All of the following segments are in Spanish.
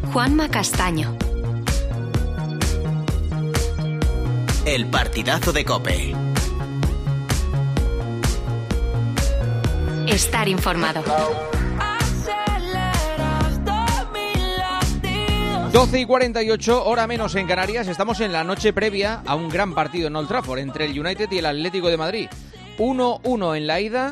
Juanma Castaño. El partidazo de COPE. Estar informado. 12:48, hora menos en Canarias. Estamos en la noche previa a un gran partido en Old Trafford entre el United y el Atlético de Madrid. 1-1 en la ida.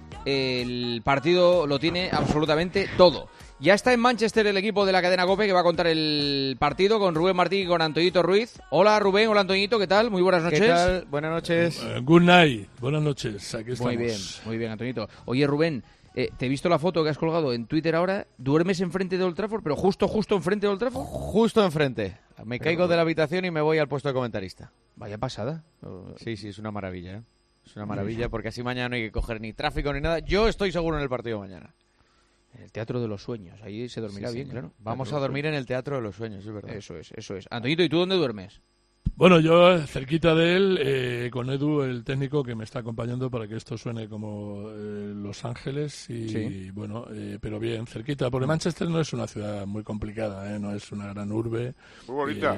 El partido lo tiene absolutamente todo. Ya está en Manchester el equipo de la cadena COPE que va a contar el partido con Rubén Martín y con Antoñito Ruiz. Hola Rubén, hola Antoñito, ¿qué tal? Muy buenas noches. ¿Qué tal? Buenas noches. Good night, buenas noches, aquí estamos. Muy bien Antoñito. Oye Rubén, te he visto la foto que has colgado en Twitter ahora. ¿Duermes enfrente de Old Trafford, pero justo enfrente de Old Trafford? Justo enfrente. Me caigo de la habitación y me voy al puesto de comentarista. Vaya pasada. Sí, es una maravilla, ¿eh? Es una maravilla porque así mañana no hay que coger ni tráfico ni nada. Yo estoy seguro en el partido mañana. En el Teatro de los Sueños, ahí se dormirá bien, claro. Vamos a dormir en el Teatro de los Sueños, es verdad. Eso es. Antoñito, ¿y tú dónde duermes? Bueno, yo cerquita de él, con Edu, el técnico que me está acompañando para que esto suene como Los Ángeles y bueno, pero bien, cerquita, porque Manchester no es una ciudad muy complicada, no es una gran urbe. Muy bonita.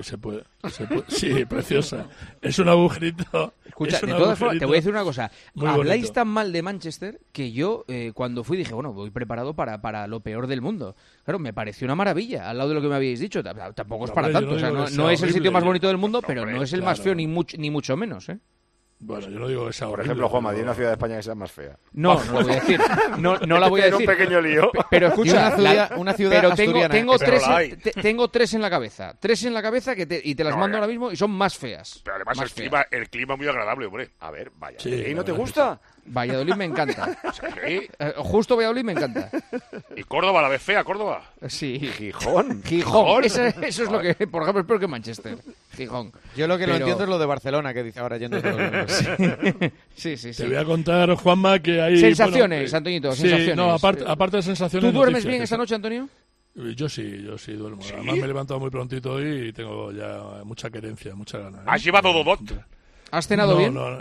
Sí, preciosa. Es un agujerito. Escucha, de todas formas, te voy a decir una cosa. Habláis bonito. tan mal de Manchester que yo, cuando fui, dije, bueno, voy preparado para lo peor del mundo. Claro, me pareció una maravilla, al lado de lo que me habéis dicho. Tampoco es para tanto, no es el sitio más bonito del mundo, pero no es el más feo ni mucho menos, ¿eh? Bueno, yo no digo que sea Por horrible, ejemplo, Juanma, di una ciudad de España que sea más fea. No la voy a decir. No la voy a decir. un pequeño lío. Pero escucha, una ciudad pero asturiana. tengo tres en la cabeza. Tres en la cabeza y te las mando ahora mismo y son más feas. Pero además Más el clima muy agradable, hombre. A ver, vaya. Sí, ¿Y no te la verdad gusta? Valladolid me encanta. Sí. Justo Valladolid me encanta. ¿Y Córdoba, la ves fea, Córdoba? Sí. Gijón. Eso es lo que, por ejemplo, es peor que Manchester. Gijón. Yo lo que no entiendo es lo de Barcelona, que dice ahora yendo todos los días. Sí. Te voy a contar, Juanma, que hay... Sensaciones, Antoñito, sí, sensaciones. no, aparte de sensaciones... ¿Tú duermes noticias, bien esta noche, Antonio? Yo sí duermo. ¿Sí? Además me he levantado muy prontito hoy y tengo ya mucha querencia, mucha ganas. ¿Has llevado Dodot? ¿Has cenado bien? No.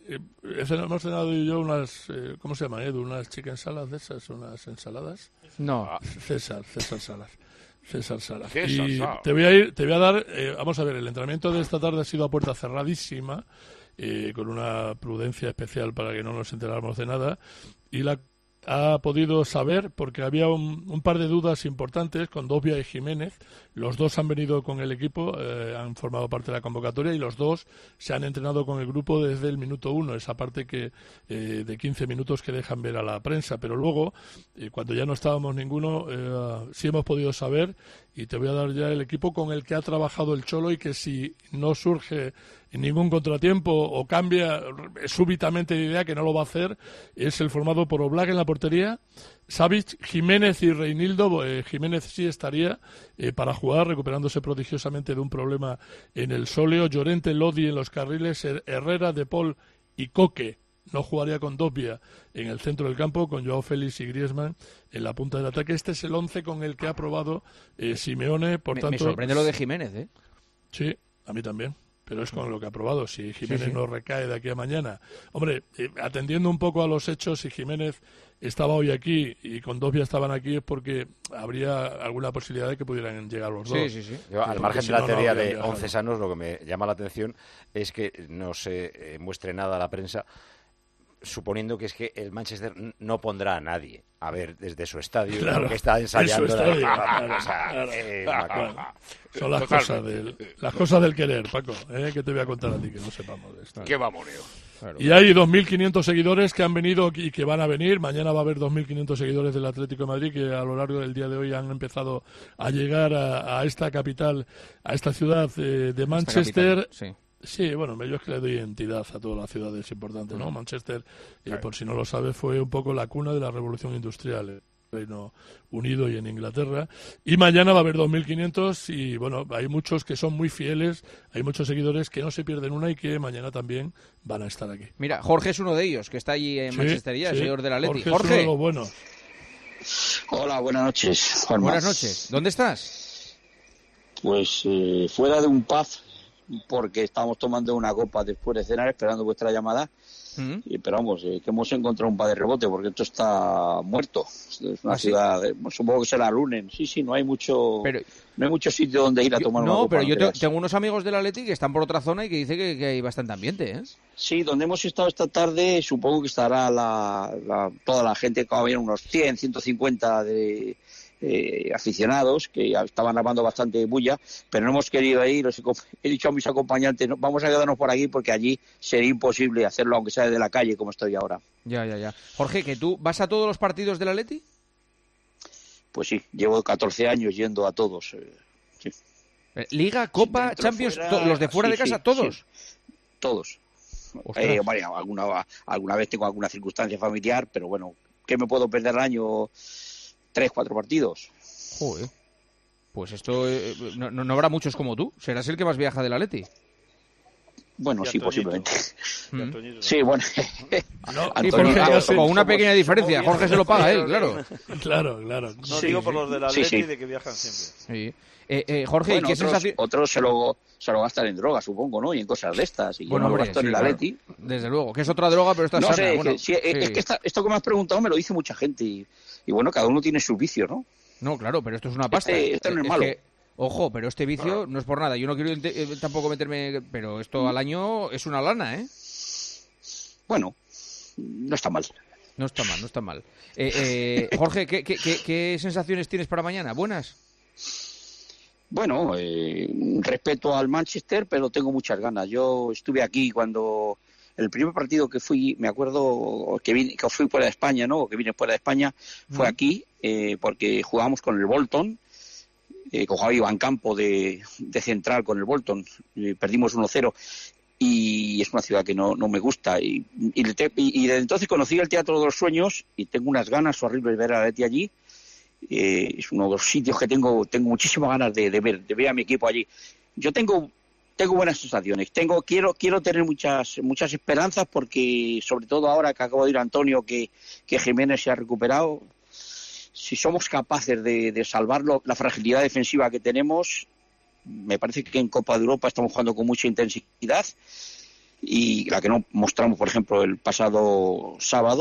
Hemos cenado y yo unas... ¿cómo se llama, Edu? Unas chicken salads de esas, unas ensaladas. No. César Salas. César Y Salas. te voy a dar... vamos a ver, el entrenamiento de esta tarde ha sido a puerta cerradísima, con una prudencia especial para que no nos enteráramos de nada, y ha podido saber, porque había un par de dudas importantes con Dobbia y Jiménez. Los dos han venido con el equipo, han formado parte de la convocatoria y los dos se han entrenado con el grupo desde el minuto 1, esa parte de 15 minutos que dejan ver a la prensa. Pero luego, cuando ya no estábamos ninguno, sí hemos podido saber, y te voy a dar ya el equipo con el que ha trabajado el Cholo, y que si no surge ningún contratiempo o cambia súbitamente de idea, que no lo va a hacer, es el formado por Oblak en la portería, Savic, Jiménez y Reinildo. Jiménez sí estaría para jugar, recuperándose prodigiosamente de un problema en el sóleo. Llorente, Lodi en los carriles, Herrera, De Paul y Coque. No jugaría con Dobbia en el centro del campo, con Joao Félix y Griezmann en la punta del ataque. Este es el 11 con el que ha probado Simeone. Por tanto, me sorprende lo de Jiménez, ¿eh? Sí, a mí también. Pero es con lo que ha probado. Si Jiménez no recae de aquí a mañana. Hombre, atendiendo un poco a los hechos, si Jiménez estaba hoy aquí y con Dobbia estaban aquí, es porque habría alguna posibilidad de que pudieran llegar los dos. Sí. Yo, al margen de la teoría de 11 sanos, lo que me llama la atención es que no se muestre nada a la prensa, suponiendo que es que el Manchester no pondrá a nadie a ver desde su estadio, claro, que está ensayando. Son las cosas del querer, Paco, que te voy a contar a ti que no sepamos de esto. Qué mamoneo. Claro. Y hay 2.500 seguidores que han venido y que van a venir. Mañana va a haber 2.500 seguidores del Atlético de Madrid que a lo largo del día de hoy han empezado a llegar a esta capital, a esta ciudad de Manchester. Sí, bueno, yo es que le doy identidad a todas las ciudades importantes, ¿no? Manchester, por si no lo sabes, fue un poco la cuna de la revolución industrial. Reino Unido y en Inglaterra, y mañana va a haber 2.500 y bueno, hay muchos que son muy fieles, hay muchos seguidores que no se pierden una y que mañana también van a estar aquí. Mira, Jorge es uno de ellos, que está allí en Manchester ya, el señor del Atleti. Jorge. Es uno de los buenos. Hola, buenas noches, Juanma. Buenas noches. ¿Dónde estás? Pues fuera de un pub, porque estamos tomando una copa después de cenar, esperando vuestra llamada. Pero vamos, que hemos encontrado un par de rebote porque esto está muerto. Es una ciudad, supongo que será Lunen. Sí, no hay mucho sitio donde ir a tomar una copa. No, pero yo tengo unos amigos del Atleti que están por otra zona y que dicen que hay bastante ambiente, ¿eh? Sí, donde hemos estado esta tarde supongo que estará toda la gente, que había unos 100, 150 de aficionados que estaban armando bastante bulla, pero no hemos querido ir. He dicho a mis acompañantes, vamos a quedarnos por aquí porque allí sería imposible hacerlo aunque sea desde la calle como estoy ahora. Ya. Jorge, ¿que tú vas a todos los partidos del Atleti? Pues sí, llevo 14 años yendo a todos. Sí. Liga, Copa, Dentro, Champions, fuera, los de fuera de casa, todos. Sí, todos. Bueno, alguna vez tengo alguna circunstancia familiar, pero bueno, ¿qué me puedo perder al año? 3, 4 partidos. Joder. Pues esto no habrá muchos como tú. Serás el que más viaja del Atleti. Bueno, sí, posiblemente. Sí, bueno. Con una pequeña diferencia. Jorge se lo paga él, claro. Claro. No digo por los del Atleti de que viajan siempre. Sí. Jorge, bueno, ¿qué sensación? Otros se lo gastan en drogas, supongo, ¿no? Y en cosas de estas. Y bueno, yo no lo gasto en el Atleti. Desde luego, que es otra droga, pero esta es sana. Es que esto que me has preguntado me lo dice mucha gente. Y bueno, cada uno tiene su vicio, ¿no? No, claro, pero esto es una pasta. Esto no es malo. Ojo, pero este vicio no es por nada. Yo no quiero tampoco meterme... Pero esto al año es una lana, ¿eh? Bueno, no está mal. No está mal. Jorge, ¿qué sensaciones tienes para mañana? ¿Buenas? Bueno, respeto al Manchester, pero tengo muchas ganas. Yo estuve aquí cuando... El primer partido que fui, me acuerdo que fui fuera de España, ¿no? O que vine fuera de España, fue aquí, porque jugábamos con el Bolton, con Javi Van Campo de central con el Bolton, perdimos 1-0, y es una ciudad que no me gusta. Y desde entonces conocí el Teatro de los Sueños y tengo unas ganas horribles de ver a Atleti allí. Es uno de los sitios que tengo muchísimas ganas de ver a mi equipo allí. Yo tengo buenas sensaciones, quiero tener muchas esperanzas porque sobre todo ahora que acabo de ir Antonio que Jiménez se ha recuperado, si somos capaces de salvarlo, la fragilidad defensiva que tenemos, me parece que en Copa de Europa estamos jugando con mucha intensidad y la que no mostramos por ejemplo el pasado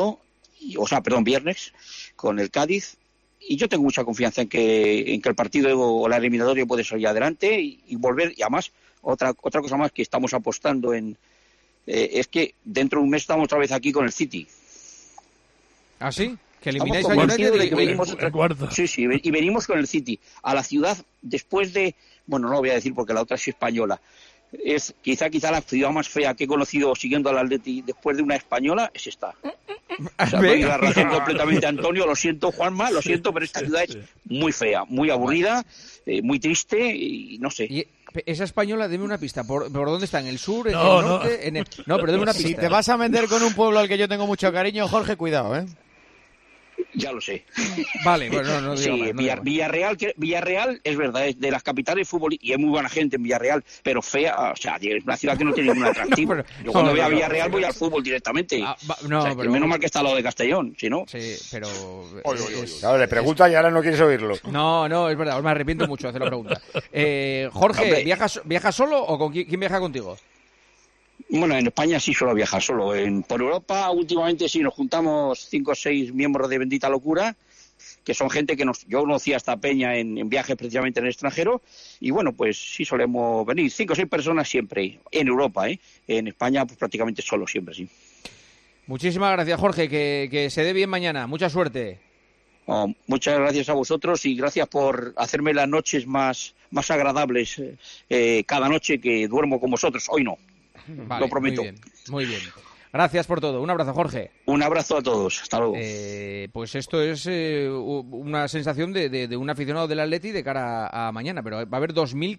viernes con el Cádiz. Y yo tengo mucha confianza en que el partido o la eliminatoria puede salir adelante y volver. Y además, otra cosa más que estamos apostando es que dentro de un mes estamos otra vez aquí con el City. ¿Ah, sí? ¿Que elimináis al United? Sí, y venimos con el City a la ciudad después de... Bueno, no lo voy a decir porque la otra es española. Es quizá la ciudad más fea que he conocido siguiendo al Atleti después de una española, es esta. O sea, doy la razón completamente a Antonio, lo siento Juanma, pero esta ciudad es muy fea, muy aburrida, muy triste y no sé. ¿Y esa española, deme una pista, ¿por dónde está? ¿En el sur? ¿En el norte? No, pero deme una pista. Si te vas a meter con un pueblo al que yo tengo mucho cariño, Jorge, cuidado, ¿eh? Ya lo sé. Vale, bueno, no digo sí, más, Villarreal es verdad, es de las capitales de fútbol y hay muy buena gente en Villarreal, pero fea, o sea, es una ciudad que no tiene ningún atractivo. Yo cuando voy a Villarreal voy al fútbol directamente. Pero menos mal que está al lado de Castellón, si no. Sí, pero... Claro, le pregunta y ahora no quieres oírlo. No, es verdad, me arrepiento mucho de hacer la pregunta. Jorge, ¿viajas solo o con quién viaja contigo? Bueno, en España sí suelo viajar solo. Por Europa últimamente sí nos juntamos 5 o 6 miembros de Bendita Locura, que son gente que yo conocía esta peña en viajes precisamente en el extranjero, y bueno, pues sí solemos venir 5 o 6 personas siempre en Europa, en España pues prácticamente solo siempre, sí. Muchísimas gracias, Jorge, que se dé bien mañana, mucha suerte. Muchas gracias a vosotros y gracias por hacerme las noches más agradables cada noche que duermo con vosotros. Hoy no. Vale, lo prometo. Muy bien. Gracias por todo. Un abrazo, Jorge. Un abrazo a todos. Hasta luego. Pues esto es una sensación de un aficionado del Atleti de cara a mañana, pero va a haber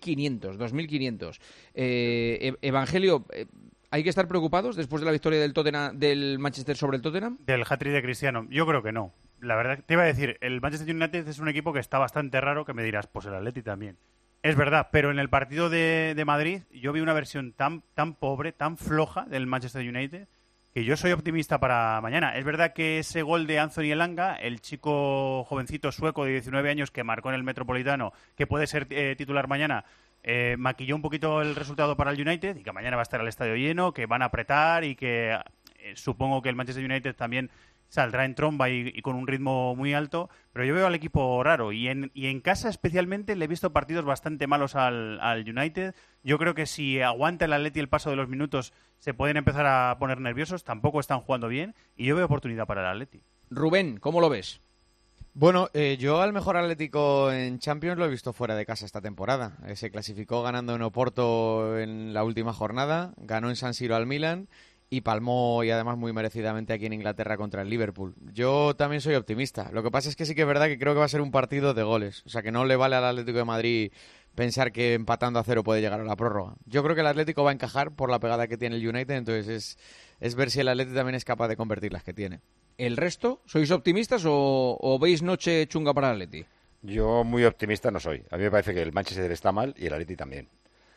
2.500. Evangelio, ¿hay que estar preocupados después de la victoria del Manchester sobre el Tottenham? Del hat-trick de Cristiano. Yo creo que no. La verdad, te iba a decir, el Manchester United es un equipo que está bastante raro, que me dirás, pues el Atleti también. Es verdad, pero en el partido de Madrid yo vi una versión tan pobre, tan floja del Manchester United, que yo soy optimista para mañana. Es verdad que ese gol de Anthony Elanga, el chico jovencito sueco de 19 años que marcó en el Metropolitano, que puede ser titular mañana, maquilló un poquito el resultado para el United y que mañana va a estar el estadio lleno, que van a apretar y que supongo que el Manchester United también saldrá en tromba y con un ritmo muy alto, pero yo veo al equipo raro y en casa especialmente le he visto partidos bastante malos al United. Yo creo que si aguanta el Atleti el paso de los minutos se pueden empezar a poner nerviosos, tampoco están jugando bien y yo veo oportunidad para el Atleti. Rubén, ¿cómo lo ves? Bueno, yo al mejor Atlético en Champions lo he visto fuera de casa esta temporada. Se clasificó ganando en Oporto en la última jornada, ganó en San Siro al Milan y palmó, y además muy merecidamente, aquí en Inglaterra contra el Liverpool. Yo también soy optimista. Lo que pasa es que sí que es verdad que creo que va a ser un partido de goles. O sea, que no le vale al Atlético de Madrid pensar que empatando a 0 puede llegar a la prórroga. Yo creo que el Atlético va a encajar por la pegada que tiene el United, entonces es ver si el Atlético también es capaz de convertir las que tiene. ¿El resto? ¿Sois optimistas o veis noche chunga para el Atleti? Yo muy optimista no soy. A mí me parece que el Manchester está mal y el Atleti también.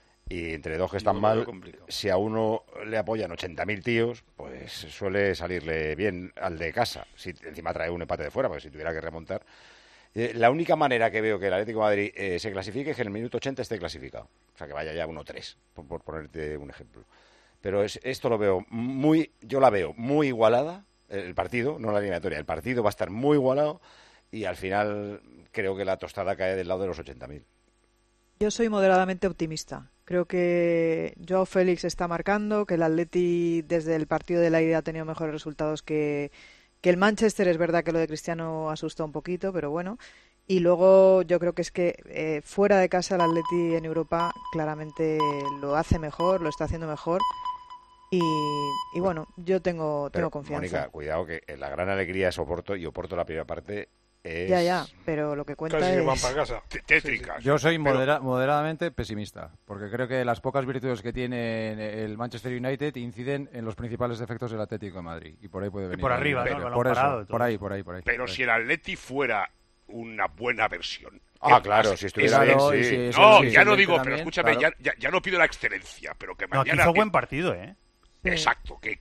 Y entre dos que están mal, si a uno le apoyan 80.000 tíos, pues suele salirle bien al de casa. Si encima trae un empate de fuera, porque si tuviera que remontar. La única manera que veo que el Atlético de Madrid se clasifique es que en el minuto 80 esté clasificado. O sea, que vaya ya 1-3, por ponerte un ejemplo. Pero esto lo veo yo la veo muy igualada. El partido, no la eliminatoria, el partido va a estar muy igualado y al final creo que la tostada cae del lado de los 80.000. Yo soy moderadamente optimista. Creo que Joao Félix está marcando, que el Atleti desde el partido de la ida ha tenido mejores resultados que el Manchester. Es verdad que lo de Cristiano asusta un poquito, pero bueno. Y luego yo creo que es que fuera de casa el Atleti en Europa claramente lo hace mejor, lo está haciendo mejor. Y bueno, yo tengo confianza. Mónica, cuidado que la gran alegría es Oporto y Oporto la primera parte es... Ya, pero lo que cuenta casi es... van para casa. Tétricas. Yo soy moderadamente pesimista, porque creo que las pocas virtudes que tiene el Manchester United inciden en los principales defectos del Atlético de Madrid. Y por ahí puede venir. Y por arriba, ¿no? Por eso, por ahí. Pero si el Atleti fuera una buena versión... claro, si estuviera bien, sí. Ya no digo, pero escúchame, claro. ya no pido la excelencia, pero que mañana... hizo buen partido, ¿eh? Exacto, que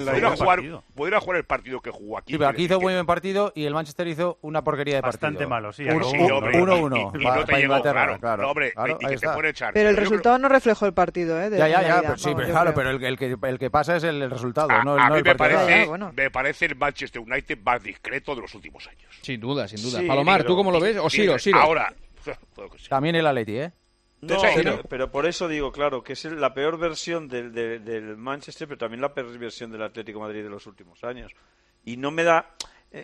pudiera jugar el partido que jugó aquí. Sí, pero aquí hizo buen partido y el Manchester hizo una porquería de partido. Bastante malo, sí. 1-1. Y no te llegó, claro. Hombre, y que te puede echar. Pero el resultado no reflejó el partido, ¿eh? Pero el que pasa es el resultado, no a mí el partido. Me parece el Manchester United más discreto de los últimos años. Sin duda. Sí, Palomar, ¿tú cómo lo ves? O Siro. Ahora... También el Atleti, ¿eh? No, pero por eso digo, claro, que es la peor versión del Manchester, pero también la peor versión del Atlético de Madrid de los últimos años. Y no me da...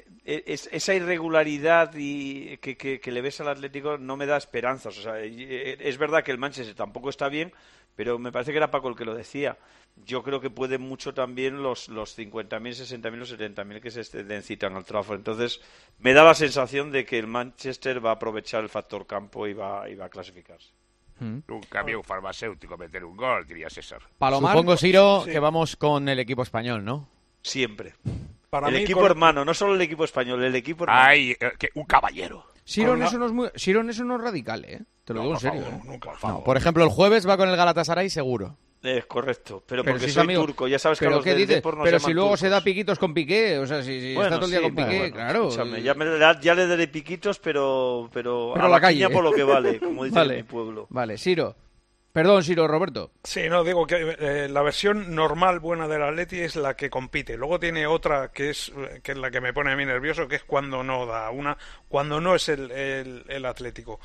esa irregularidad que le ves al Atlético no me da esperanzas. O sea, es verdad que el Manchester tampoco está bien, pero me parece que era Paco el que lo decía. Yo creo que pueden mucho también los 50.000, 60.000, los 70.000 que se citan al Trafford. Entonces, me da la sensación de que el Manchester va a aprovechar el factor campo y va a clasificarse. Un cambio farmacéutico, meter un gol, diría César. Palomar, supongo, Siro, que vamos con el equipo español, ¿no? Siempre. Para el equipo hermano, no solo el equipo español, el equipo hermano. Ay, un caballero. Siro en eso no es radical, ¿eh? Te lo digo en serio. Nunca, por ejemplo, el jueves va con el Galatasaray seguro. Es correcto, pero porque si soy turco, ya sabes que los del Depor no se llaman Pero si luego turcos. se da piquitos con Piqué, o sea, si está todo el día con Piqué, claro. Ya le daré piquitos, pero a la calle, por lo que vale, como dice en mi pueblo. Vale, Siro. Perdón, Siro, Roberto. Sí, no, digo que la versión normal buena del Atleti es la que compite. Luego tiene otra que es la que me pone a mí nervioso, que es cuando no da, cuando no es el Atlético.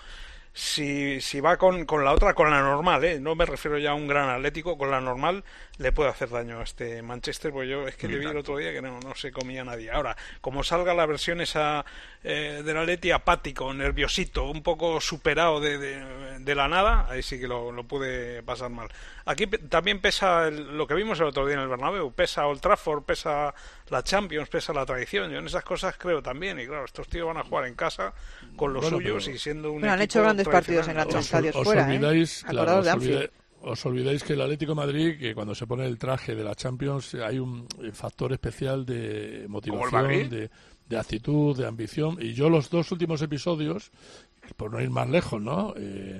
Si va con la otra, con la normal, no me refiero ya a un gran Atlético, con la normal le puede hacer daño a este Manchester, pues yo es que le vi el otro día que no se comía nadie. Ahora, como salga la versión esa del Atleti apático, nerviosito, un poco superado de la nada, ahí sí que lo puede pasar mal. Aquí también pesa lo que vimos el otro día en el Bernabéu, pesa Old Trafford, pesa la Champions, pesa la tradición. Yo en esas cosas creo también, y claro, estos tíos van a jugar en casa con los suyos y siendo un equipo han hecho grandes partidos en los estadios fuera, Claro, os olvidáis que el Atlético de Madrid, que cuando se pone el traje de la Champions hay un factor especial de motivación, de actitud, de ambición, y yo los dos últimos episodios, por no ir más lejos, ¿no?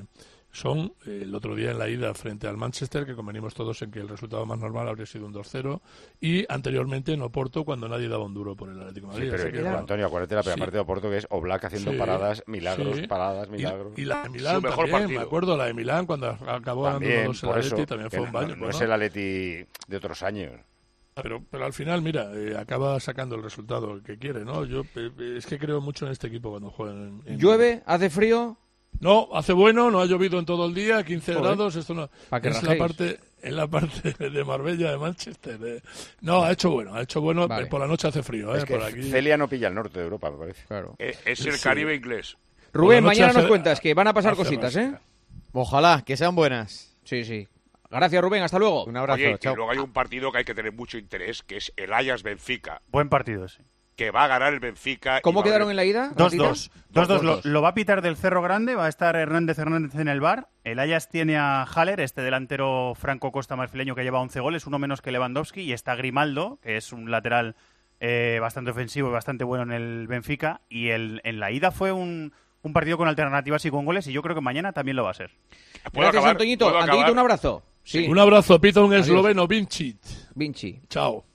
Son el otro día en la ida frente al Manchester, que convenimos todos en que el resultado más normal habría sido un 2-0, y anteriormente en Oporto, cuando nadie daba un duro por el Atlético de Madrid. Sí, pero Antonio, acuérdate la primera parte de Oporto, que es Oblak haciendo paradas, milagros, paradas, milagros. Y la de Milán también, me acuerdo, la de Milán, cuando acabó ganando 2 el Atleti, también fue un baño. No es el Atleti de otros años. Pero al final, mira, acaba sacando el resultado que quiere, ¿no? Yo es que creo mucho en este equipo cuando juegan. ¿Llueve? ¿Hace frío? No, hace bueno, no ha llovido en todo el día, 15 Joder. grados, esto no. Es En la parte de Marbella, de Manchester. No, ha hecho bueno, Vale. Por la noche hace frío, Es que por aquí. Celia no pilla el norte de Europa, me parece. Claro. Es el Sí. Caribe inglés. Rubén, Por la noche mañana nos hace- cuentas que van a pasar hace cositas, rosca. Ojalá, que sean buenas. Sí. Gracias, Rubén, hasta luego. Un abrazo, Oye, y chao. luego hay un partido que hay que tener mucho interés, que es el Ajax-Benfica, Buen partido ese. que va a ganar el Benfica. ¿Cómo quedaron en la ida? 2-2. Ratitas? 2-2. Lo va a pitar del Cerro Grande, va a estar Hernández en el bar. El Ajax tiene a Haller, este delantero franco-costa marfileño que lleva 11 goles, uno menos que Lewandowski, y está Grimaldo, que es un lateral bastante ofensivo y bastante bueno en el Benfica. Y en la ida fue un partido con alternativas y con goles, y yo creo que mañana también lo va a ser. Gracias, Antoñito. Antoñito, un abrazo. Sí. Un abrazo, pita un Adiós. esloveno, Vinci. Chao.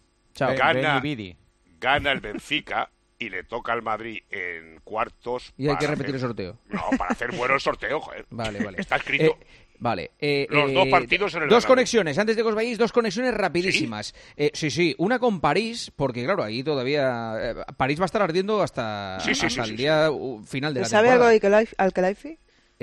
Gana el Benfica y le toca al Madrid en cuartos. Y hay que para repetir el hacer- sorteo. No, para hacer bueno el sorteo, joder. Vale. Está escrito. Vale. Los dos partidos en el Dos Bernabéu. conexiones, antes de que os vayáis, dos conexiones rapidísimas. Sí, una con París, porque claro, ahí todavía París va a estar ardiendo hasta el día final de la ¿Sabe algo temporada. de Al-Khelaifi?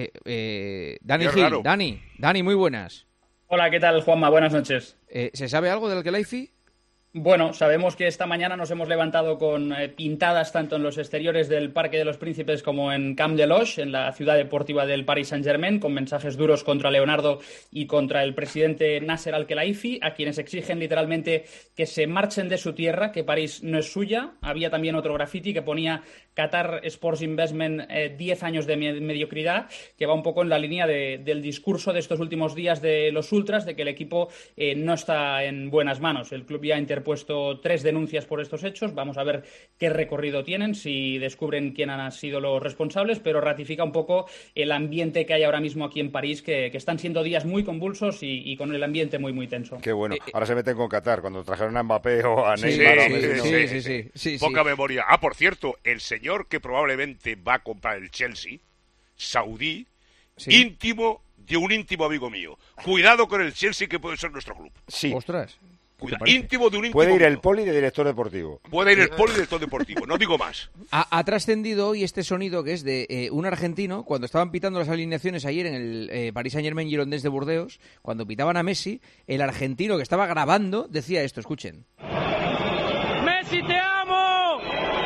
Dani Qué Gil, raro. Dani, muy buenas. Hola, ¿qué tal, Juanma? Buenas noches. ¿Se sabe algo del Al-Khelaifi? Bueno, sabemos que esta mañana nos hemos levantado con pintadas tanto en los exteriores del Parque de los Príncipes como en Camp de Loge, en la ciudad deportiva del Paris Saint-Germain, con mensajes duros contra Leonardo y contra el presidente Nasser Al-Khelaifi, a quienes exigen literalmente que se marchen de su tierra, que París no es suya. Había también otro graffiti que ponía Qatar Sports Investment 10 años de mediocridad, que va un poco en la línea del discurso de estos últimos días de los ultras, de que el equipo no está en buenas manos. El club ya ha interpuesto 3 denuncias por estos hechos. Vamos a ver qué recorrido tienen, si descubren quién han sido los responsables, pero ratifica un poco el ambiente que hay ahora mismo aquí en París, que están siendo días muy convulsos y con el ambiente muy, muy tenso. Qué bueno. Ahora se meten con Qatar, cuando trajeron a Mbappé o a Sí, Neymar. o a sí, Messi, ¿no? sí. Poca memoria. Por cierto, el señor que probablemente va a comprar el Chelsea, saudí, íntimo de un íntimo amigo mío. Cuidado con el Chelsea, que puede ser nuestro club. Sí. Ostras. Íntimo de un íntimo Puede ir mío. el poli de director deportivo. Puede ir el poli de director deportivo, no digo más. Ha trascendido hoy este sonido que es de un argentino, cuando estaban pitando las alineaciones ayer en el Paris Saint-Germain Girondins de Burdeos, cuando pitaban a Messi, el argentino que estaba grabando decía esto, escuchen. ¡Messi, te amo!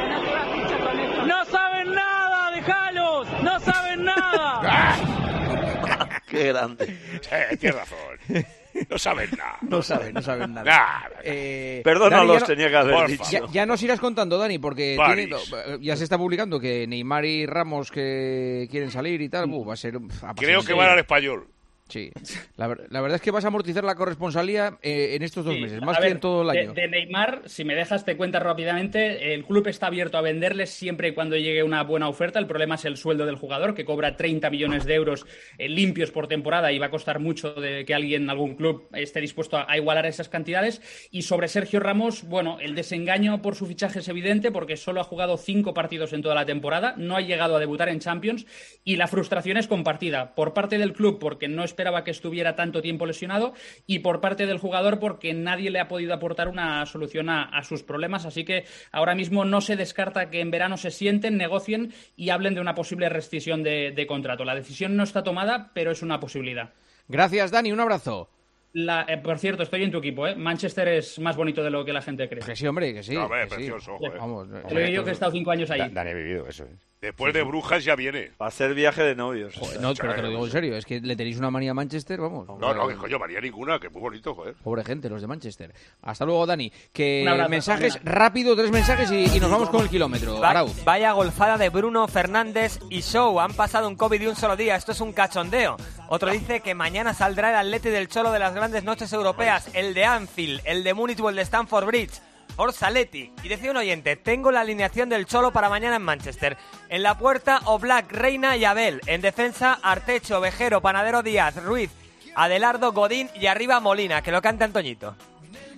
¡No saben nada! ¡Déjalos! ¡No saben nada! Qué grande. Tienes razón. No saben nada. No saben nada. Nada. Perdónalos, Dani, tenía que haber Por dicho. favor. Ya nos irás contando, Dani, porque París. ya se está publicando que Neymar y Ramos que quieren salir y tal, va a ser... Creo que van al Español. Sí, la verdad es que vas a amortizar la corresponsalía en estos 2 Sí, meses, a más que ver, en todo el año. De Neymar, si me dejas te cuento rápidamente, el club está abierto a venderles siempre y cuando llegue una buena oferta. El problema es el sueldo del jugador, que cobra 30 millones de euros limpios por temporada, y va a costar mucho de que algún club esté dispuesto a igualar esas cantidades. Y sobre Sergio Ramos, bueno, el desengaño por su fichaje es evidente, porque solo ha jugado 5 partidos en toda la temporada, no ha llegado a debutar en Champions, y la frustración es compartida por parte del club, porque no esperaba que estuviera tanto tiempo lesionado, y por parte del jugador, porque nadie le ha podido aportar una solución a sus problemas. Así que ahora mismo no se descarta que en verano se sienten, negocien y hablen de una posible rescisión de contrato. La decisión no está tomada, pero es una posibilidad. Gracias, Dani, un abrazo. Por cierto, estoy en tu equipo, ¿eh? Manchester es más bonito de lo que la gente cree. Que sí, hombre, que sí. No, hombre, que precioso, sí. joder. Vamos, Te lo digo yo, que he estado 5 años ahí. Dani ha vivido eso. Después de Brujas ya viene. Para hacer viaje de novios. Joder, no, pero te lo digo en serio, es que le tenéis una manía a Manchester, vamos. No, que coño, María ninguna, que es muy bonito, joder. Pobre gente, los de Manchester. Hasta luego, Dani. Que Un abrazo, mensajes, Dani. rápido, 3 mensajes y nos vamos con el kilómetro. Arauz. Vaya golfada de Bruno Fernández y Show. Han pasado un COVID de un solo día. Esto es un cachondeo. Otro dice que mañana saldrá el Atleti del Cholo de las grandes noches europeas. El de Anfield, el de Múnich o el de Stamford Bridge. Forza Leti. Y decía un oyente, tengo la alineación del Cholo para mañana en Manchester. En la puerta, Oblak, Reina y Abel. En defensa, Artecho, Vejero, Panadero, Díaz, Ruiz, Adelardo, Godín y arriba Molina. Que lo cante Antoñito.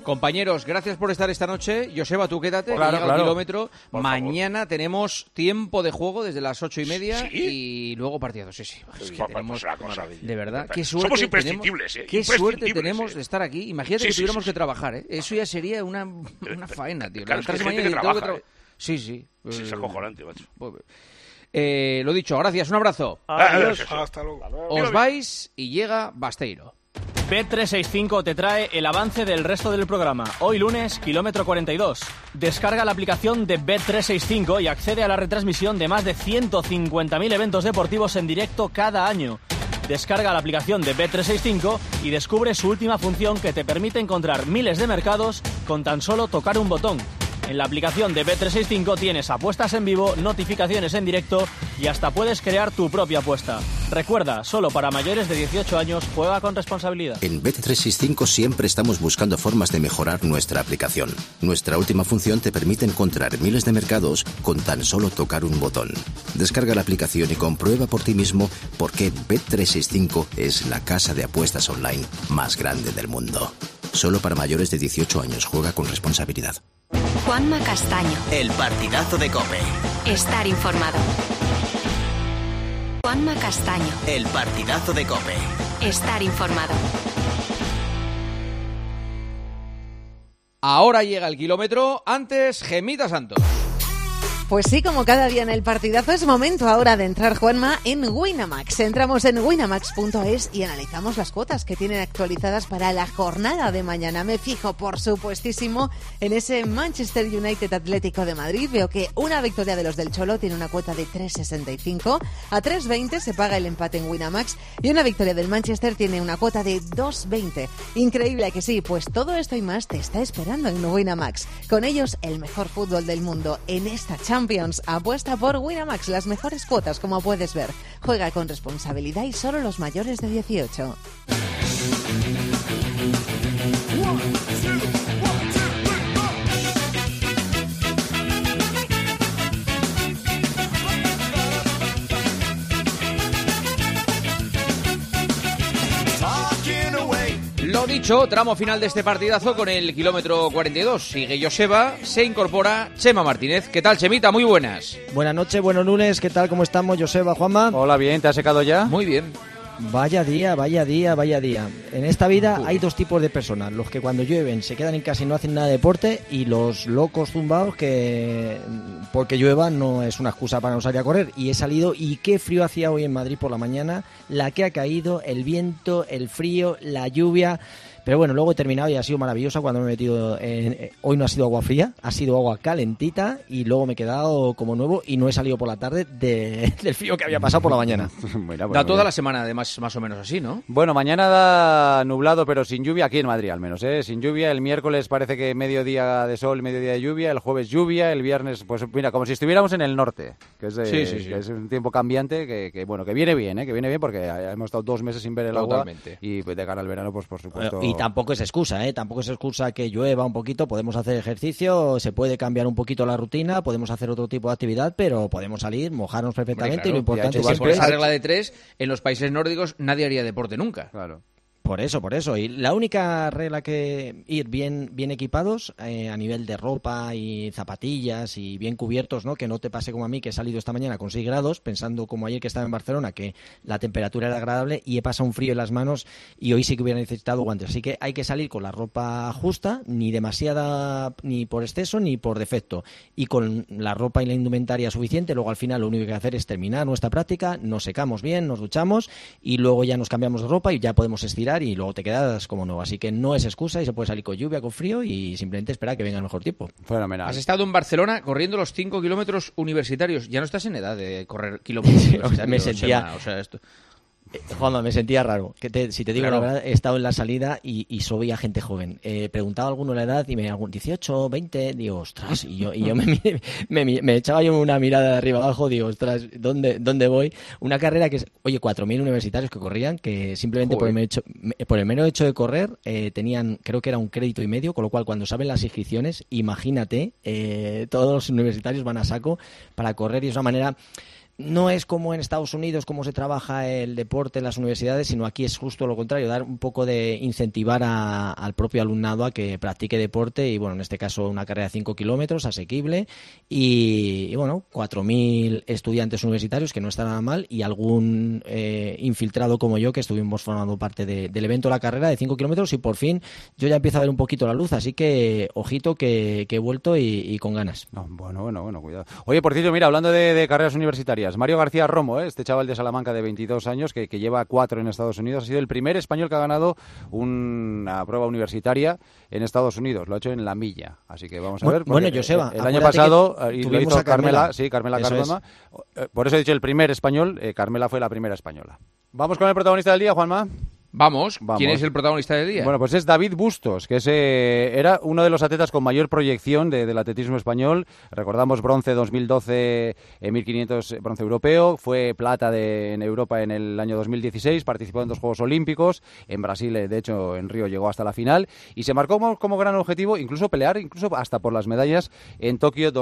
Compañeros, gracias por estar esta noche. Joseba, tú quédate, Claro, que llega claro. el kilómetro. Por Mañana tenemos tiempo de juego desde las 8:30 ¿Sí? y luego partidos. Sí. Es que Pues tenemos, una cosa. de verdad, qué suerte Somos imprescindibles, tenemos, qué suerte tenemos de estar aquí. Imagínate Sí, que sí, tuviéramos sí, que trabajar, ¿eh? Eso ya sería una faena, tío. Claro, es que hay Levantarse gente mañana que y tengo trabaja, Sí. Sí, es acojonante, macho. Lo dicho, gracias, un abrazo. Adiós. Hasta luego. Os vais y llega Basteiro. Bet365 te trae el avance del resto del programa. Hoy lunes, kilómetro 42. Descarga la aplicación de Bet365 y accede a la retransmisión de más de 150.000 eventos deportivos en directo cada año. Descarga la aplicación de Bet365 y descubre su última función que te permite encontrar miles de mercados con tan solo tocar un botón. En la aplicación de Bet365 tienes apuestas en vivo, notificaciones en directo y hasta puedes crear tu propia apuesta. Recuerda, solo para mayores de 18 años, juega con responsabilidad. En Bet365 siempre estamos buscando formas de mejorar nuestra aplicación. Nuestra última función te permite encontrar miles de mercados con tan solo tocar un botón. Descarga la aplicación y comprueba por ti mismo por qué Bet365 es la casa de apuestas online más grande del mundo. Solo para mayores de 18 años, juega con responsabilidad. Juanma Castaño. El partidazo de COPE. Estar informado. Juanma Castaño. El partidazo de COPE. Estar informado. Ahora llega el kilómetro, antes Gemita Santos. Pues sí, como cada día en el partidazo, es momento ahora de entrar, Juanma, en Winamax. Entramos en winamax.es y analizamos las cuotas que tienen actualizadas para la jornada de mañana. Me fijo, por supuestísimo, en ese Manchester United Atlético de Madrid. Veo que una victoria de los del Cholo tiene una cuota de 3,65. A 3,20 se paga el empate en Winamax. Y una victoria del Manchester tiene una cuota de 2,20. Increíble que sí, pues todo esto y más te está esperando en Winamax. Con ellos, el mejor fútbol del mundo en esta Champions. Apuesta por Winamax, las mejores cuotas, como puedes ver. Juega con responsabilidad y solo los mayores de 18. Lo dicho, tramo final de este partidazo con el kilómetro 42. Sigue Joseba, se incorpora Chema Martínez. ¿Qué tal, Chemita? Muy buenas. Buenas noches, buenos lunes. ¿Qué tal? ¿Cómo estamos, Joseba, Juanma? Hola, bien. ¿Te has secado ya? Muy bien. Vaya día, vaya día, vaya día. En esta vida hay dos tipos de personas. Los que cuando llueven se quedan en casa y no hacen nada de deporte, y los locos zumbados que porque llueva no es una excusa para no salir a correr. Y he salido, y qué frío hacía hoy en Madrid por la mañana, la que ha caído, el viento, el frío, la lluvia. Pero bueno, luego he terminado y ha sido maravillosa cuando me he metido hoy no ha sido agua fría, ha sido agua calentita, y luego me he quedado como nuevo y no he salido por la tarde del frío que había pasado por la mañana. Da toda la semana, además, más o menos así, ¿no? Bueno, mañana da nublado, pero sin lluvia aquí en Madrid al menos, ¿eh? Sin lluvia. El miércoles parece que mediodía de sol, mediodía de lluvia. El jueves lluvia. El viernes, pues mira, como si estuviéramos en el norte, que es, que es un tiempo cambiante que bueno, que viene bien, ¿eh? Que viene bien porque hemos estado 2 meses sin ver el agua. Y de cara al verano, pues por supuesto... Y tampoco es excusa, ¿eh? Tampoco es excusa que llueva un poquito. Podemos hacer ejercicio, se puede cambiar un poquito la rutina, podemos hacer otro tipo de actividad, pero podemos salir, mojarnos perfectamente. Claro, y lo importante es que por esa regla de 3, en los países nórdicos nadie haría deporte nunca. Claro. Por eso. Y la única regla que ir bien equipados a nivel de ropa y zapatillas y bien cubiertos, ¿no? Que no te pase como a mí, que he salido esta mañana con 6 grados, pensando como ayer que estaba en Barcelona, que la temperatura era agradable, y he pasado un frío en las manos y hoy sí que hubiera necesitado guantes. Así que hay que salir con la ropa justa, ni demasiada, ni por exceso, ni por defecto. Y con la ropa y la indumentaria suficiente, luego al final lo único que hay que hacer es terminar nuestra práctica, nos secamos bien, nos duchamos y luego ya nos cambiamos de ropa y ya podemos estirar y luego te quedas como nuevo. Así que no es excusa y se puede salir con lluvia, con frío y simplemente esperar que venga el mejor tiempo. Fenomenal. Has estado en Barcelona corriendo los 5 kilómetros universitarios. Ya no estás en edad de correr kilómetros universitarios. Me sentía... Chema, o sea, esto... Juanma, me sentía raro. Si te digo la verdad, he estado en la salida y subía gente joven. Preguntaba a alguno la edad y me decía 18, 20, digo, ostras. Y yo me echaba yo una mirada de arriba abajo, digo, ostras, ¿dónde voy? Una carrera que es, oye, 4.000 universitarios que corrían, que simplemente por el mero hecho de correr tenían, creo que era 1,5 créditos, con lo cual cuando saben las inscripciones, imagínate, todos los universitarios van a saco para correr, y es una manera no es como en Estados Unidos cómo se trabaja el deporte en las universidades, sino aquí es justo lo contrario, dar un poco de incentivar al propio alumnado a que practique deporte y, bueno, en este caso una carrera de 5 kilómetros asequible y bueno, 4.000 estudiantes universitarios, que no está nada mal, y algún infiltrado como yo que estuvimos formando parte del evento, la carrera de 5 kilómetros, y por fin yo ya empiezo a ver un poquito la luz, así que ojito que he vuelto y con ganas. No, bueno, cuidado. Oye, por cierto, mira, hablando de carreras universitarias, Mario García Romo, este chaval de Salamanca de 22 años que lleva 4 en Estados Unidos, ha sido el primer español que ha ganado una prueba universitaria en Estados Unidos. Lo ha hecho en la milla, así que vamos a ver. Bueno, Joseba, el año pasado lo hizo Carmela Eso Cardona. Por eso he dicho el primer español. Carmela fue la primera española. Vamos con el protagonista del día, Juanma. Vamos. ¿Quién es el protagonista del día? Bueno, pues es David Bustos, que era uno de los atletas con mayor proyección del atletismo español. Recordamos bronce 2012 en 1500, bronce europeo. Fue plata en Europa en el año 2016. Participó en 2 Juegos Olímpicos. En Brasil, de hecho, en Río llegó hasta la final. Y se marcó como gran objetivo incluso pelear, incluso hasta por las medallas en Tokio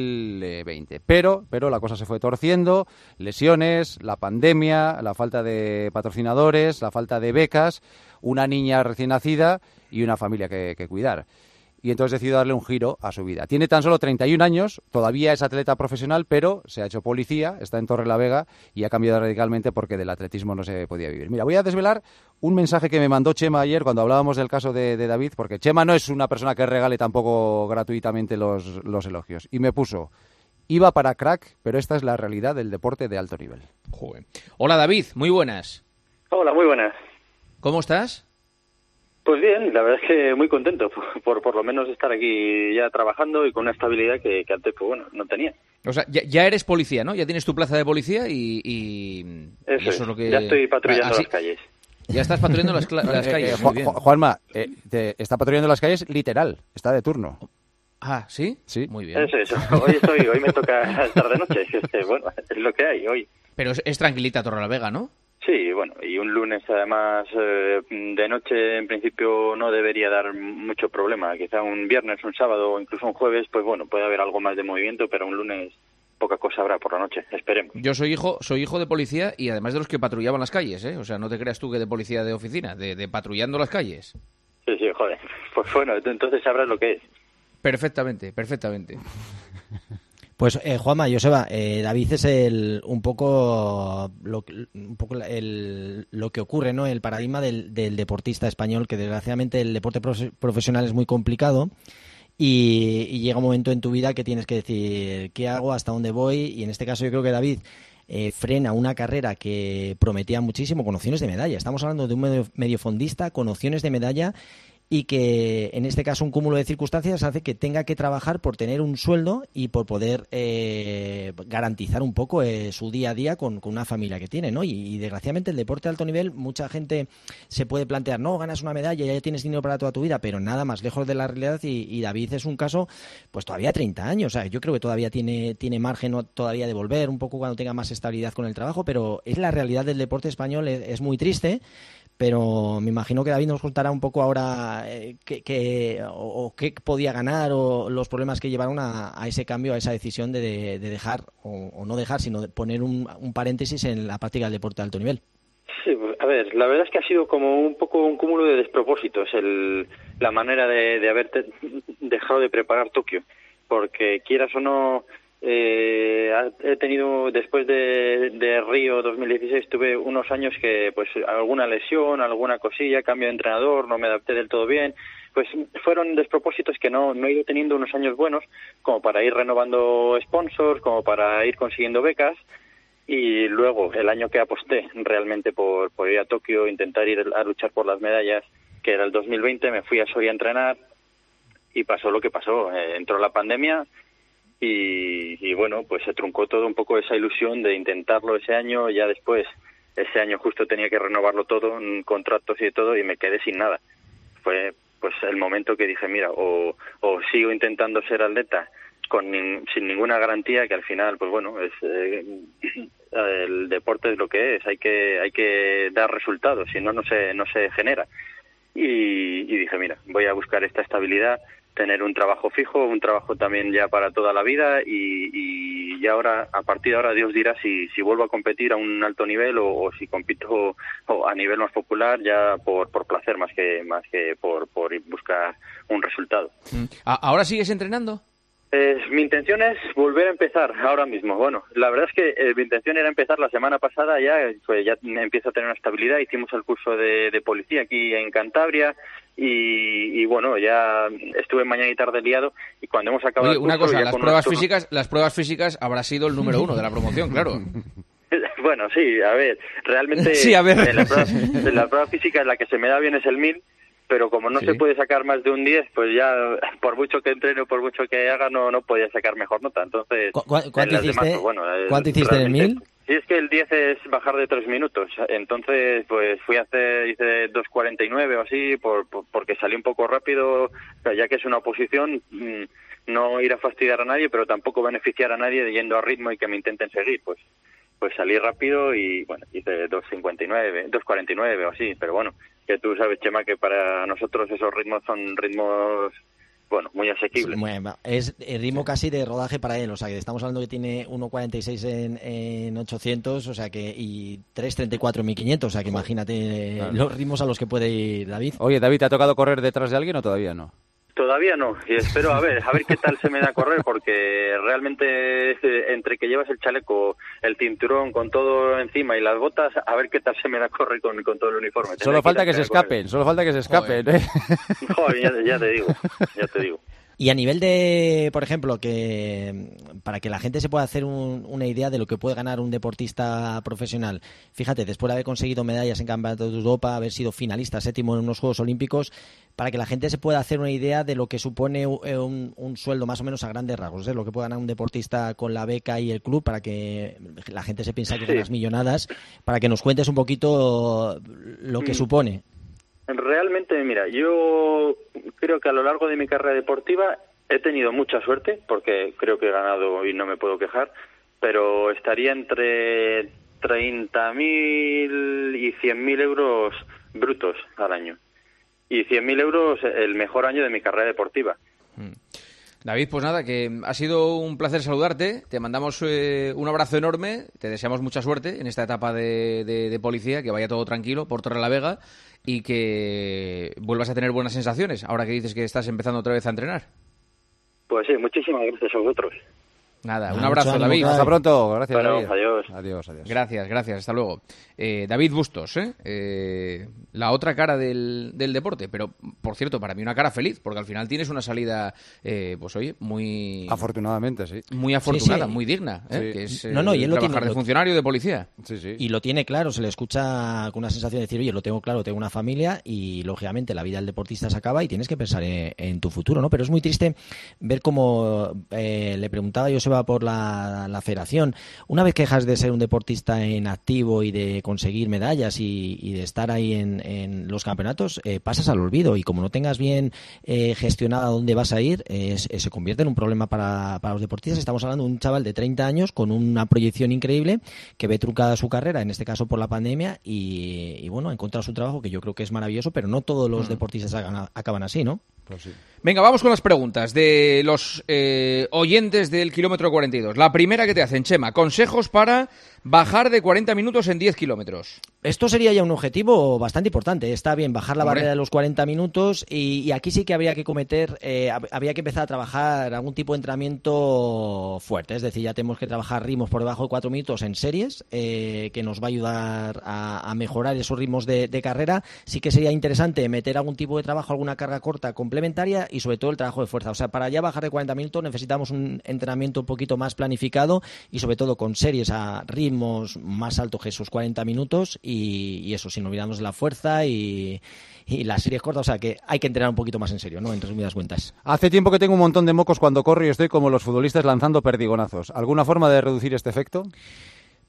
2020. Pero la cosa se fue torciendo. Lesiones, la pandemia, la falta de patrocinadores, la falta de becas, una niña recién nacida y una familia que cuidar. Y entonces decidió darle un giro a su vida. Tiene tan solo 31 años, todavía es atleta profesional, pero se ha hecho policía, está en Torrelavega y ha cambiado radicalmente porque del atletismo no se podía vivir. Mira, voy a desvelar un mensaje que me mandó Chema ayer cuando hablábamos del caso de David, porque Chema no es una persona que regale tampoco gratuitamente los elogios. Y me puso: iba para crack, pero esta es la realidad del deporte de alto nivel. Joder. Hola David, muy buenas. Hola, muy buenas. ¿Cómo estás? Pues bien, la verdad es que muy contento por lo menos estar aquí ya trabajando y con una estabilidad que antes, pues bueno, no tenía. O sea, ya eres policía, ¿no? Ya tienes tu plaza de policía y eso es lo que... Ya estoy patrullando las calles. Ya estás patrullando las calles. Muy bien. Juanma, está patrullando las calles literal, está de turno. Ah, ¿sí? Sí. Muy bien. Eso. Hoy me toca estar de noche. Bueno, es lo que hay hoy. Pero es tranquilita Torrelavega, ¿no? Sí, bueno, y un lunes además de noche en principio no debería dar mucho problema. Quizá un viernes, un sábado o incluso un jueves, pues bueno, puede haber algo más de movimiento, pero un lunes poca cosa habrá por la noche, esperemos. Yo soy hijo de policía y además de los que patrullaban las calles, ¿eh? O sea, no te creas tú que de policía de oficina, de patrullando las calles. Sí, joder. Pues bueno, entonces sabrás lo que es. Perfectamente. Pues Juanma, Joseba, David es un poco lo que ocurre, ¿no? El paradigma del deportista español, que desgraciadamente el deporte profesional es muy complicado y llega un momento en tu vida que tienes que decir ¿qué hago? ¿Hasta dónde voy? Y en este caso yo creo que David frena una carrera que prometía muchísimo con opciones de medalla. Estamos hablando de un mediofondista con opciones de medalla y que en este caso un cúmulo de circunstancias hace que tenga que trabajar por tener un sueldo y por poder garantizar un poco su día a día con una familia que tiene, ¿no? Y desgraciadamente el deporte de alto nivel, mucha gente se puede plantear, no, ganas una medalla, ya tienes dinero para toda tu vida, pero nada más lejos de la realidad y David es un caso, pues todavía 30 años, o sea, yo creo que todavía tiene margen todavía de volver un poco cuando tenga más estabilidad con el trabajo, pero es la realidad del deporte español, es muy triste. Pero me imagino que David nos contará un poco ahora qué podía ganar o los problemas que llevaron a ese cambio, a esa decisión de dejar, o no dejar, sino de poner un paréntesis en la práctica del deporte de alto nivel. Sí, a ver, la verdad es que ha sido como un poco un cúmulo de despropósitos la manera de haberte dejado de preparar Tokio, porque quieras o no, he tenido, después de Río 2016, tuve unos años que, pues, alguna lesión, alguna cosilla, cambio de entrenador, no me adapté del todo bien, pues fueron despropósitos que no he ido teniendo unos años buenos, como para ir renovando sponsors, como para ir consiguiendo becas, y luego, el año que aposté realmente por ir a Tokio, intentar ir a luchar por las medallas, que era el 2020, me fui a Soria a entrenar, y pasó lo que pasó, entró la pandemia, y bueno, pues se truncó todo un poco esa ilusión de intentarlo ese año. Ya después, ese año justo tenía que renovarlo todo, contratos y todo, y me quedé sin nada. Fue pues el momento que dije, mira, o sigo intentando ser atleta sin ninguna garantía, que al final, pues bueno, el deporte es lo que es, hay que dar resultados, si no se genera. Y dije, mira, voy a buscar esta estabilidad. tener un trabajo fijo, un trabajo también ya para toda la vida y ya ahora, a partir de ahora, Dios dirá si vuelvo a competir a un alto nivel o si compito o a nivel más popular ya por placer más que por buscar un resultado. ¿Ahora sigues entrenando? Mi intención es volver a empezar ahora mismo. Bueno, la verdad es que mi intención era empezar la semana pasada, ya empiezo a tener una estabilidad. Hicimos el curso de policía aquí en Cantabria y bueno, ya estuve mañana y tarde liado y cuando hemos acabado el curso... Una cosa, las pruebas físicas habrá sido el número 1 de la promoción, claro. Bueno, sí, a ver, realmente sí, a ver. La prueba física en la que se me da bien es el 1000, pero como no se puede sacar más de un 10, pues ya por mucho que entrene, por mucho que haga, no podía sacar mejor nota. Entonces, ¿Cuánto hiciste, ¿cuánto hiciste en el 1000? Sí, es que el 10 es bajar de 3 minutos. Entonces, pues hice 2.49 o así, porque salí un poco rápido, ya que es una oposición, no ir a fastidiar a nadie, pero tampoco beneficiar a nadie yendo a ritmo y que me intenten seguir, pues salí rápido y bueno, hice 2.59, 2.49 o así, pero bueno, que tú sabes, Chema, que para nosotros esos ritmos son ritmos, bueno, muy asequibles. Es el ritmo casi de rodaje para él, o sea, que estamos hablando que tiene 1.46 en 800, o sea que, y 3.34 en 1.500, o sea que imagínate los ritmos a los que puede ir David. Oye, David, ¿te ha tocado correr detrás de alguien o todavía no? Todavía no, y espero a ver qué tal se me da a correr, porque realmente entre que llevas el chaleco, el cinturón con todo encima y las botas, a ver qué tal se me da a correr con todo el uniforme. Solo falta que se escapen, Joder. Joder, ya te digo. Y a nivel de, por ejemplo, que para que la gente se pueda hacer una idea de lo que puede ganar un deportista profesional, fíjate, después de haber conseguido medallas en Campeonatos de Europa, haber sido finalista, 7º en unos Juegos Olímpicos, para que la gente se pueda hacer una idea de lo que supone un sueldo más o menos a grandes rasgos, lo que puede ganar un deportista con la beca y el club, para que la gente se piensa que ganas millonadas, para que nos cuentes un poquito lo que supone. Realmente, mira, yo creo que a lo largo de mi carrera deportiva he tenido mucha suerte, porque creo que he ganado y no me puedo quejar, pero estaría entre 30.000 y 100.000 euros brutos al año. Y 100.000 euros el mejor año de mi carrera deportiva. David, pues nada, que ha sido un placer saludarte, te mandamos un abrazo enorme, te deseamos mucha suerte en esta etapa de policía, que vaya todo tranquilo por Torrelavega y que vuelvas a tener buenas sensaciones, ahora que dices que estás empezando otra vez a entrenar. Pues sí, muchísimas gracias a vosotros. Nada, un abrazo, David. Hasta pronto, gracias, bueno, David. Adiós. Gracias, hasta luego. David Bustos, la otra cara del deporte, pero por cierto, para mí una cara feliz, porque al final tienes una salida, pues oye, muy... Afortunadamente, sí. Muy afortunada, Sí. muy digna, Sí. que es Y él lo trabajar tiene, de funcionario de policía. Y lo tiene claro, se le escucha con una sensación de decir, oye, lo tengo claro, tengo una familia y lógicamente la vida del deportista se acaba y tienes que pensar en tu futuro, ¿no? Pero es muy triste ver cómo le preguntaba Joseba por la federación, una vez que dejas de ser un deportista en activo y de conseguir medallas y de estar ahí en los campeonatos, pasas al olvido y como no tengas bien gestionado a dónde vas a ir, se convierte en un problema para los deportistas. Estamos hablando de un chaval de 30 años con una proyección increíble que ve truncada su carrera, en este caso por la pandemia, y bueno, ha encontrado su trabajo, que yo creo que es maravilloso, pero no todos los deportistas acaban así, ¿no? Pues sí. Venga, vamos con las preguntas de los oyentes del kilómetro 42. La primera que te hacen, Chema, consejos para bajar de 40 minutos en 10 kilómetros. Esto sería ya un objetivo bastante importante. Está bien bajar la barrera de los 40 minutos y aquí sí que habría que habría que empezar a trabajar algún tipo de entrenamiento fuerte. Es decir, ya tenemos que trabajar ritmos por debajo de 4 minutos en series, que nos va a ayudar a mejorar esos ritmos de carrera. Sí que sería interesante meter algún tipo de trabajo, alguna carga corta complementaria y sobre todo el trabajo de fuerza. O sea, para ya bajar de 40 minutos necesitamos un entrenamiento un poquito más planificado y sobre todo con series a ritmos más altos que esos 40 minutos y eso, sin olvidarnos de la fuerza y las series cortas. O sea, que hay que entrenar un poquito más en serio, ¿no? En resumidas cuentas. Hace tiempo que tengo un montón de mocos cuando corro y estoy como los futbolistas lanzando perdigonazos. ¿Alguna forma de reducir este efecto?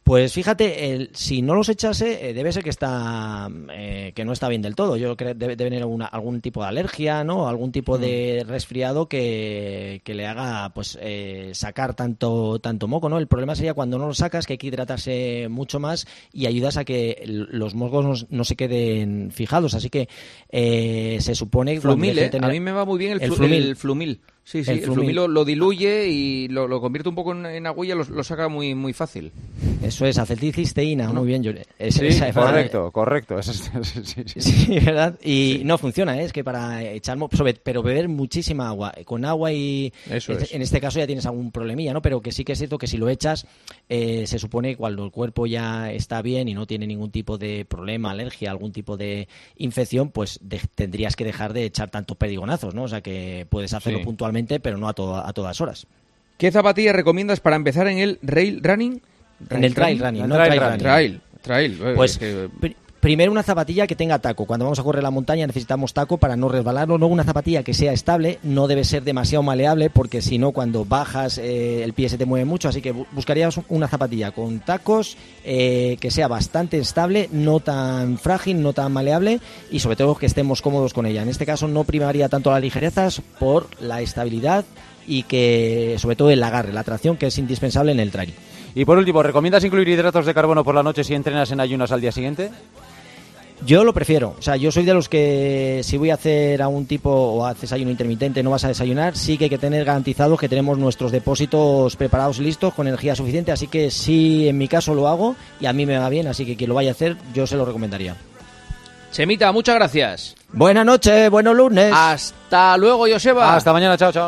Pues fíjate, si no los echase, debe ser que no está bien del todo. Yo creo que debe tener algún tipo de alergia, ¿no? Algún tipo de resfriado que le haga pues sacar tanto moco, ¿no? El problema sería cuando no lo sacas, que hay que hidratarse mucho más y ayudas a que los mocos no se queden fijados. Así que se supone que Flumil, a mí me va muy bien el Flumil. Sí, el Flumil lo diluye y lo convierte un poco en agua y lo saca muy, muy fácil. Eso es, acetilcisteína, muy bien. Correcto. Sí, ¿verdad? Y no funciona, es que para echar pero beber muchísima agua. Con agua y en este caso ya tienes algún problemilla, ¿no? Pero que sí que es cierto que si lo echas, se supone que cuando el cuerpo ya está bien y no tiene ningún tipo de problema, alergia, algún tipo de infección, pues tendrías que dejar de echar tantos perdigonazos, ¿no? O sea que puedes hacerlo puntualmente, pero no a todas horas. ¿Qué zapatillas recomiendas para empezar en el rail running? En el trail running, no trail. Pues primero una zapatilla que tenga taco. Cuando vamos a correr la montaña necesitamos taco para no resbalarlo. Luego una zapatilla que sea estable, no debe ser demasiado maleable porque si no cuando bajas el pie se te mueve mucho. Así que buscaríamos una zapatilla con tacos que sea bastante estable, no tan frágil, no tan maleable y sobre todo que estemos cómodos con ella. En este caso no primaría tanto las ligerezas por la estabilidad y que sobre todo el agarre, la tracción que es indispensable en el trail. Y por último, ¿recomiendas incluir hidratos de carbono por la noche si entrenas en ayunas al día siguiente? Yo lo prefiero, o sea, yo soy de los que si voy a hacer a un tipo o haces ayuno intermitente, no vas a desayunar, sí que hay que tener garantizado que tenemos nuestros depósitos preparados y listos con energía suficiente, así que sí, en mi caso lo hago y a mí me va bien, así que quien lo vaya a hacer, yo se lo recomendaría. Chemita, muchas gracias. Buenas noches, buenos lunes. Hasta luego, Joseba. Hasta mañana, chao.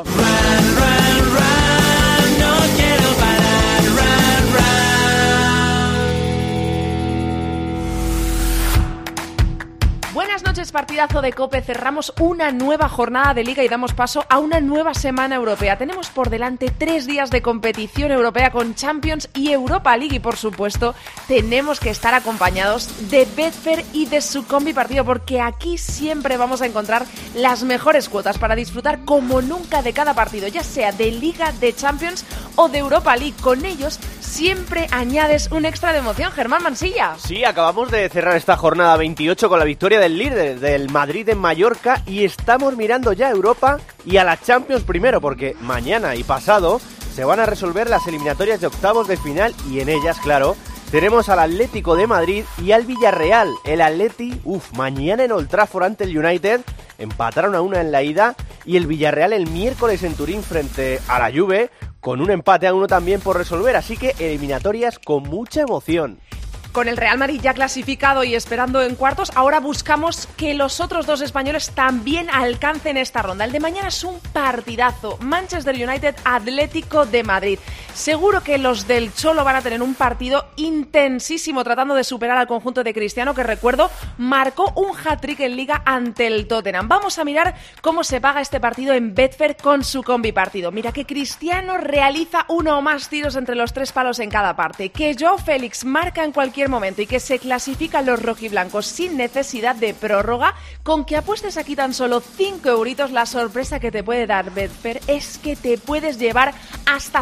Buenas noches, partidazo de COPE. Cerramos una nueva jornada de Liga y damos paso a una nueva semana europea. Tenemos por delante 3 días de competición europea con Champions y Europa League y, por supuesto, tenemos que estar acompañados de Betfair y de su combi partido porque aquí siempre vamos a encontrar las mejores cuotas para disfrutar como nunca de cada partido, ya sea de Liga, de Champions o de Europa League. Con ellos siempre añades un extra de emoción. Germán Mansilla. Sí, acabamos de cerrar esta jornada 28 con la victoria del líder del Madrid en Mallorca y estamos mirando ya a Europa y a la Champions primero porque mañana y pasado se van a resolver las eliminatorias de octavos de final y en ellas, claro, tenemos al Atlético de Madrid y al Villarreal. El Atleti, mañana en Old Trafford ante el United, empataron a 1 en la ida y el Villarreal el miércoles en Turín frente a la Juve con un empate a 1 también por resolver, así que eliminatorias con mucha emoción. Con el Real Madrid ya clasificado y esperando en cuartos, ahora buscamos que los otros dos españoles también alcancen esta ronda. El de mañana es un partidazo. Manchester United, Atlético de Madrid. Seguro que los del Cholo van a tener un partido intensísimo tratando de superar al conjunto de Cristiano, que recuerdo, marcó un hat-trick en Liga ante el Tottenham. Vamos a mirar cómo se paga este partido en Betfair con su combi partido. Mira que Cristiano realiza 1 o más tiros entre los 3 palos en cada parte, que Joao Félix marca en cualquier momento y que se clasifican los rojiblancos sin necesidad de prórroga. Con que apuestes aquí tan solo 5 euritos, la sorpresa que te puede dar Betfair es que te puedes llevar hasta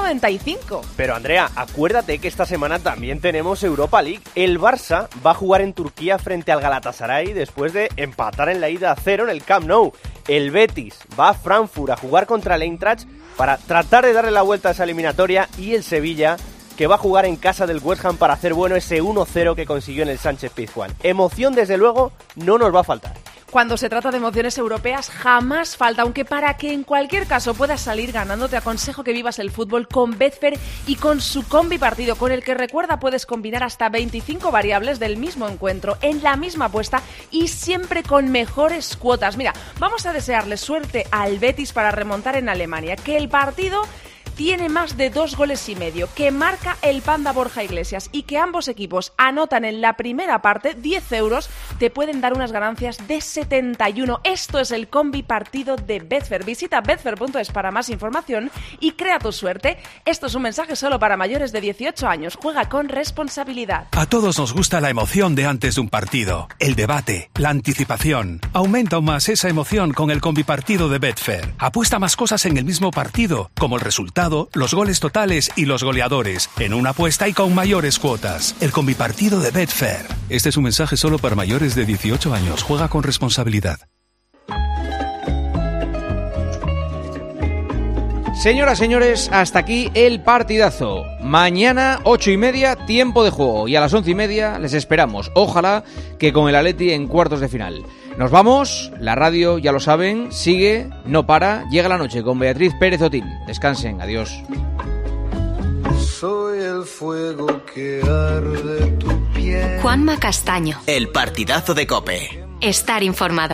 195. Pero Andrea, acuérdate que esta semana también tenemos Europa League. El Barça va a jugar en Turquía frente al Galatasaray después de empatar en la ida a 0 en el Camp Nou. El Betis va a Frankfurt a jugar contra el Eintracht para tratar de darle la vuelta a esa eliminatoria y el Sevilla que va a jugar en casa del West Ham para hacer bueno ese 1-0 que consiguió en el Sánchez-Pizjuán. Emoción, desde luego, no nos va a faltar. Cuando se trata de emociones europeas jamás falta, aunque para que en cualquier caso puedas salir ganando te aconsejo que vivas el fútbol con Betfair y con su combi partido, con el que recuerda puedes combinar hasta 25 variables del mismo encuentro en la misma apuesta y siempre con mejores cuotas. Mira, vamos a desearle suerte al Betis para remontar en Alemania, que el partido tiene más de 2 goles y medio, que marca el Panda Borja Iglesias y que ambos equipos anotan en la primera parte 10 euros, te pueden dar unas ganancias de 71. Esto es el combi partido de Betfair. Visita betfair.es para más información y crea tu suerte. Esto es un mensaje solo para mayores de 18 años. Juega con responsabilidad. A todos nos gusta la emoción de antes de un partido, el debate, la anticipación. Aumenta aún más esa emoción con el combi partido de Betfair. Apuesta más cosas en el mismo partido, como el resultado, resultado, los goles totales y los goleadores, en una apuesta y con mayores cuotas. El combipartido de Betfair. Este es un mensaje solo para mayores de 18 años. Juega con responsabilidad. Señoras, señores, hasta aquí el partidazo. Mañana, 8:30, tiempo de juego. Y a las 11:30 les esperamos. Ojalá que con el Atleti en cuartos de final. Nos vamos. La radio, ya lo saben, sigue, no para. Llega la noche con Beatriz Pérez Otín. Descansen. Adiós. Soy el fuego que arde tu piel. Juanma Castaño. El partidazo de COPE. Estar informado.